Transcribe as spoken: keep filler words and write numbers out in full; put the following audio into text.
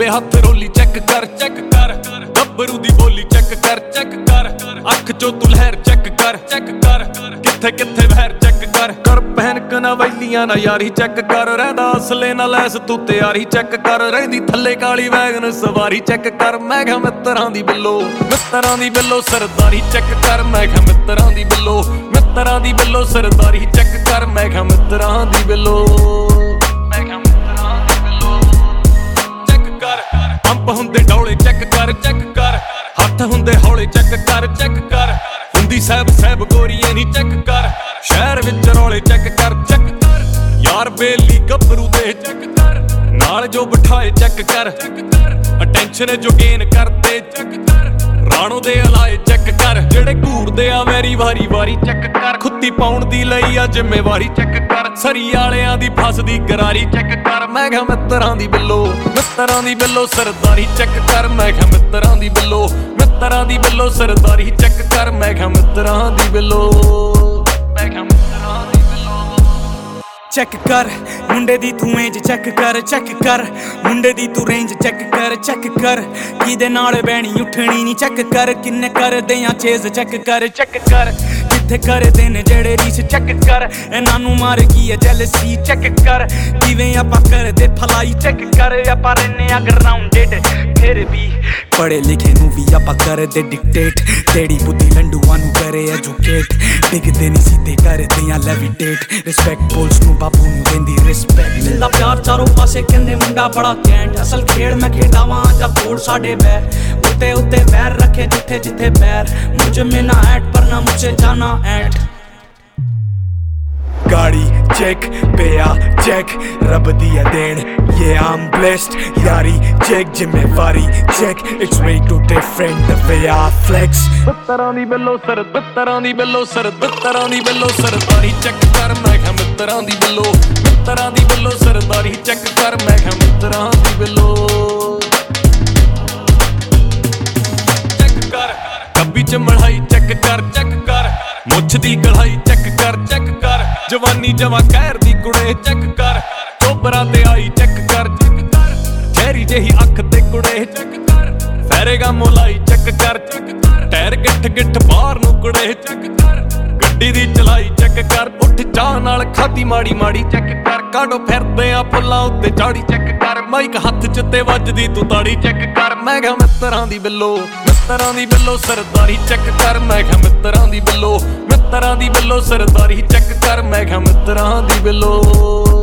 ਦੇ ਹੱਥ ਰੋਲੀ ਚੈੱਕ ਕਰ ਚੈੱਕ ਕਰ ਗੱਭਰੂ ਦੀ ਬੋਲੀ ਚੈੱਕ ਕਰ ਚੈੱਕ ਕਰ ਅੱਖ ਚੋਂ ਤੂੰ ਲਹਿਰ ਚੈੱਕ ਕਰ ਚੈੱਕ ਕਰ ਕਿੱਥੇ ਕਿੱਥੇ ਵਹਿਰ ਚੈੱਕ ਕਰ ਕਰ ਪਹਿਨਕ ਨਾ ਵੈਲੀਆਂ ਨਾ ਯਾਰੀ ਚੈੱਕ ਕਰ ਰਹਿੰਦਾ ਅਸਲੇ ਨਾਲ ਲੈਸ ਤੂੰ ਤਿਆਰੀ ਚੈੱਕ ਕਰ ਰਹਿੰਦੀ ਥੱਲੇ ਕਾਲੀ ਵੈਗਨ ਸਵਾਰੀ ਚੈੱਕ ਕਰ ਮੈਂ ਕਿਹਾ ਮਿੱਤਰਾਂ ਦੀ ਬਿੱਲੋ ਮਿੱਤਰਾਂ ਦੀ ਬਿੱਲੋ ਸਰਦਾਰੀ ਚੈੱਕ ਕਰ ਮੈਂ ਕਿਹਾ ਮਿੱਤਰਾਂ ਦੀ ਬਿੱਲੋ ਮਿੱਤਰਾਂ ਦੀ ਬਿੱਲੋ ਸਰਦਾਰੀ ਚੈੱਕ ਕਰ ਮੈਂ ਕਿਹਾ ਮਿੱਤਰਾਂ ਦੀ ਬਿੱਲੋ ਮੈਂ ਕਿਹਾ ਮਿੱਤਰਾਂ ਦੀ ਬਿੱਲੋ ਚੈੱਕ ਕਰ ਪੰਪ ਹੁੰਦੇ ਡੌਲੇ ਚੈੱਕ ਕਰ ਚੈੱਕ ਕਰ ਹੱਥ ਹੁੰਦੇ ਹੌਲੇ ਚੈੱਕ ਕਰ ਚੈੱਕ ਕਰ ਹੁੰਦੀ ਸਹਿਬ ਸਹਿਬ ਗੋਰੀਏ ਨੀ ਚੈੱਕ ਕਰ ਸ਼ਹਿਰ ਵਿੱਚ ਰੌਲੇ ਚੈੱਕ ਕਰ ਚੈੱਕ ਕਰ ਯਾਰ ਬੇਲੀ ਗੱਭਰੂ ਦੇ ਚੈੱਕ ਕਰ ਨਾਲ ਜੋ ਬਿਠਾਏ ਚੈੱਕ ਕਰ ਅਟੈਂਸ਼ਨ ਜੋ ਗੇਨ ਕਰਦੇ ਚੈੱਕ ਕਰ ਰਾਣੋ ਦੇ ਅਲਾਏ ਚੈੱਕ ਕਰ ਜਿਹੜੇ ਘੂਰਦੇ ਆ ਮੇਰੀ ਵਾਰੀ ਵਾਰੀ ਚੈੱਕ ਕਰ ਖੁੱਤੀ ਪਾਉਣ ਦੀ ਲਈ ਆ ਜ਼ਿੰਮੇਵਾਰੀ ਚੈੱਕ ਕਰ ਸਰੀ ਵਾਲਿਆਂ ਦੀ ਫਸਦੀ ਗਰਾਰੀ ਚੈੱਕ ਕਰ ਮੈਂ ਕਿਹਾ ਮਿੱਤਰਾਂ ਦੀ ਬਿੱਲੋ ਮਿੱਤਰਾਂ ਦੀ ਬਿੱਲੋ ਸਰਦਾਰੀ ਚੈੱਕ ਕਰ ਮੈਂ ਕਿਹਾ ਮਿੱਤਰਾਂ ਦੀ ਬਿੱਲੋ ਮਿੱਤਰਾਂ ਦੀ ਬਿੱਲੋ ਸਰਦਾਰੀ ਚੈੱਕ ਕਰ ਮੈਂ ਕਿਹਾ ਮਿੱਤਰਾਂ ਦੀ ਬਿੱਲੋ ਮੈਂ ਕਿਹਾ ਮਿੱਤਰਾਂ ਦੀ ਬਿੱਲੋ ਚੈੱਕ ਕਰ ਮੁੰਡੇ ਦੀ ਤੂੰ ਏਜ ਚੈੱਕ ਕਰ ਚੈੱਕ ਕਰ ਮੁੰਡੇ ਦੀ ਤੂੰ ਰੇਂਜ ਚੈੱਕ ਕਰ ਚੈੱਕ ਕਰ ਕਿਹਦੇ ਨਾਲ ਬਹਿਣੀ ਉੱਠਣੀ ਨਹੀਂ ਚੈੱਕ ਕਰ ਕਿੰਨੇ ਕਰਦੇ ਆ ਚੇਜ਼ ਚੈੱਕ ਕਰ ਚੈੱਕ ਕਰ ਕਿੱਥੇ ਕਰਦੇ ਨੇ ਜਿਹੜੇ ਰੀਸ ਚੈੱਕ ਕਰ ਇਹਨਾਂ ਨੂੰ ਮਾਰ ਕੀ ਹੈ ਜੈਲਸੀ ਚੈੱਕ ਕਰ ਕਿਵੇਂ ਆਪਾਂ ਕਰਦੇ ਫਲਾਈ ਚੈੱਕ ਕਰ ਆਪਾਂ ਰਹਿੰਦੇ ਆ ਗਰਾਊਂਡਡ ਫਿਰ ਵੀ ਪੜੇ ਲਿਖੇ ਨੂੰ ਵੀ ਆਪਾਂ ਕਰਦੇ ਡਿਕਟੇਟ ਤੇਰੀ ਬੁੱਧੀ ਲੰਡੂਆਂ ਨੂੰ ਕਰੇ ਐਜੂਕੇਟ ਡਿੱਗਦੇ ਨਹੀਂ ਸਿੱਧੇ ਕਰਦੇ ਆ ਲੈਵੀਟੇਟ ਰਿਸਪੈਕਟ ਬੋਲਸ ਨੂੰ ਬਾਪੂ ਨੂੰ ਦਿੰਦੀ ਰਿਸਪੈਕਟ ਮਿਲਦਾ ਪਿਆਰ ਚਾਰੋਂ ਪਾਸੇ ਕਹਿੰਦੇ ਮੁੰਡਾ ਬੜਾ ਕੈਂਟ ਅਸਲ ਖੇਡ ਮੈਂ ਖੇਡਾਵਾਂ ਜਾਂ ਕੋੜ ਸਾਡੇ ਬੈ ਉੱਤੇ ਉੱਤੇ ਵੈਰ ਰੱਖੇ ਜਿੱਥੇ ਜਿੱਥੇ ਬੈਰ ਮੁਝ ਮੇ ਨਾ ਐਟ ਪਰ ਨਾ ਮੁਝੇ ਜਾਣਾ ਐਟ गाड़ी चेक पिया चेक रब दी देन ये I'm blessed यारी चेक जिम्मेवारी check it's way too different the way I flex ਮਿੱਤਰਾਂ ਦੀ ਬਿੱਲੋ ਸਰ ਮਿੱਤਰਾਂ ਦੀ ਬਿੱਲੋ ਸਰ ਮਿੱਤਰਾਂ ਦੀ ਬਿੱਲੋ ਸਰਦਾਰੀ ਚੈੱਕ ਕਰ ਮੈਂ ਕਿਹਾ ਮਿੱਤਰਾਂ ਦੀ ਬਿੱਲੋ ਮਿੱਤਰਾਂ ਦੀ ਬਿੱਲੋ ਸਰਦਾਰੀ ਚੈੱਕ ਕਰ ਮੈਂ ਕਿਹਾ ਮਿੱਤਰਾਂ ਦੀ ਬਿੱਲੋ ਚੈੱਕ ਕਰ ਕੱਬੀ ਚ ਮੜਾਈ ਚੈੱਕ ਕਰ ਚੈੱਕ ਕਰ ਮੁੱਛ ਦੀ ਕਢਾਈ ਚੈੱਕ ਕਰ ਚੈੱਕ ਕਰ ਜਵਾਨੀ ਜਵਾ ਕਹਿਰ ਦੀ ਕੁੜੇ ਚੈੱਕ ਕਰ ਚੋਬਰਾਂ ਤੇ ਆਈ ਚੈੱਕ ਕਰ ਚੈੱਕ ਕਰ ਚਿਹਰੀ ਜਿਹੀ ਅੱਖ ਤੇ ਕੁੜੇ ਚੈੱਕ ਕਰ ਫੈਰੇਗਾ ਮੋਲਾਈ ਚੈੱਕ ਕਰ ਚੈੱਕ ਕਰ ਟਾਇਰ ਗਿੱਠ ਗਿੱਠ ਬਾਹਰ ਨੂੰ ਕੁੜੇ ਚੈੱਕ ਕਰ ਗੱਡੀ ਦੀ ਚਲਾਈ ਚੈੱਕ ਕਰ ਉੱਠ ਚਾਹ ਨਾਲ ਖਾਦੀ ਮਾੜੀ ਮਾੜੀ ਚੈੱਕ ਕਰ ਕਾਢੋ ਫਿਰਦੇ ਆ ਫੁੱਲਾਂ ਉੱਤੇ ਚਾੜੀ ਚੈੱਕ ਕਰ ਮਾਈਕ ਹੱਥ ਚ ਤੇ ਵੱਜਦੀ ਤੂੰ ਤਾੜੀ ਚੈੱਕ ਕਰ ਮੈਂ ਕਿਹਾ ਮਿੱਤਰਾਂ ਦੀ ਬਿੱਲੋ ਮਿੱਤਰਾਂ ਦੀ ਬਿੱਲੋ ਸਰਦਾਰੀ ਚੈੱਕ ਕਰ ਮੈਂ ਕਿਹਾ ਮਿੱਤਰਾਂ ਦੀ ਬਿੱਲੋ ਮਿੱਤਰਾਂ ਦੀ ਬਿੱਲੋ ਸਰਦਾਰੀ ਚੈੱਕ ਕਰ ਮੈਂ ਕਿਹਾ ਮਿੱਤਰਾਂ ਦੀ ਬਿੱਲੋ